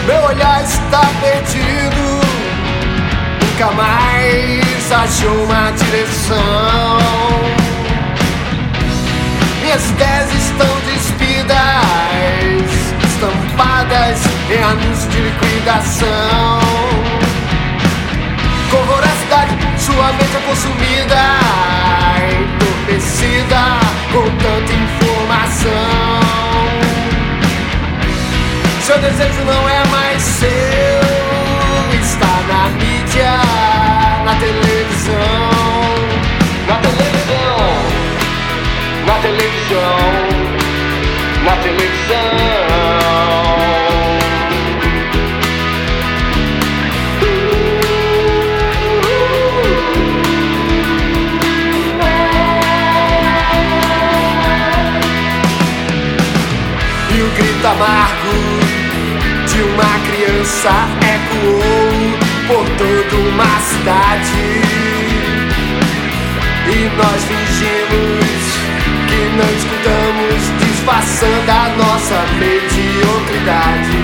Meu olhar está perdido, nunca mais achou uma direção. Minhas ideias estão despidas, estampadas em anúncios de liquidação. Com voracidade, sua mente é consumida, entorpecida com tanta informação. Seu desejo não é mais seu, está na mídia, na televisão. Na televisão, na televisão, na televisão. E o grito amargo de uma criança ecoou por toda uma cidade. E nós fingimos que não escutamos, disfarçando a nossa mediocridade.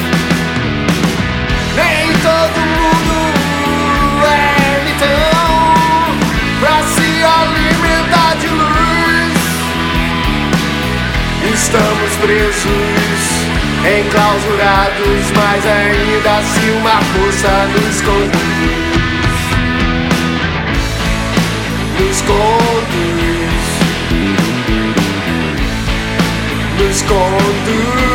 Nem todo mundo é então pra se alimentar de luz. Estamos presos, enclausurados, mas ainda assim uma força nos conduz. Nos conduz, nos conduz.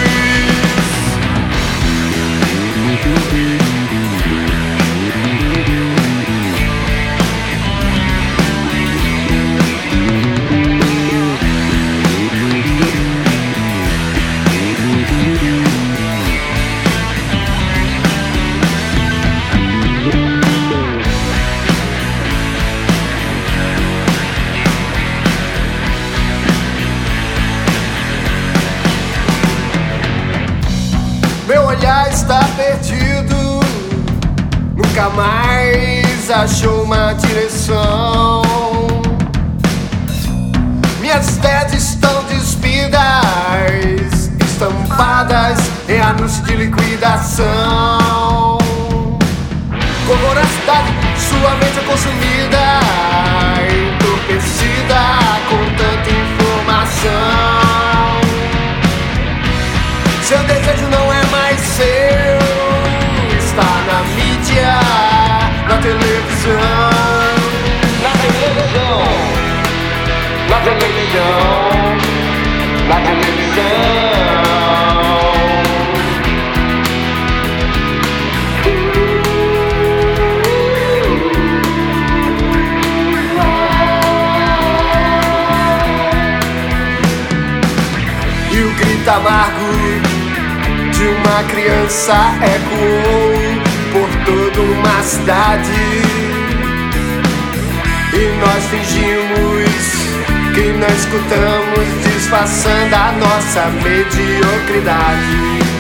Meu olhar está perdido, nunca mais achou uma direção. Minhas ideias estão despidas, estampadas em anúncios de liquidação. Com voracidade, sua mente é consumida, entorpecida com tanta informação. Seu desejo não é mais seu, está na mídia, na televisão. Na televisão, na televisão, na televisão. E o grito amargo de uma criança ecoou por toda uma cidade. E nós fingimos que não escutamos, disfarçando a nossa mediocridade.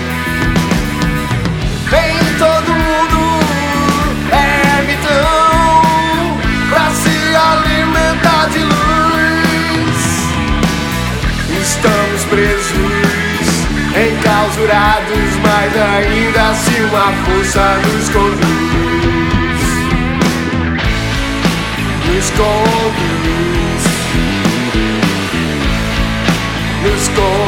Nem todo mundo é mitão pra se alimentar de luz. Estamos presos, enclausurados, mas ainda assim uma força nos conduz. Nos conduz, nos conduz.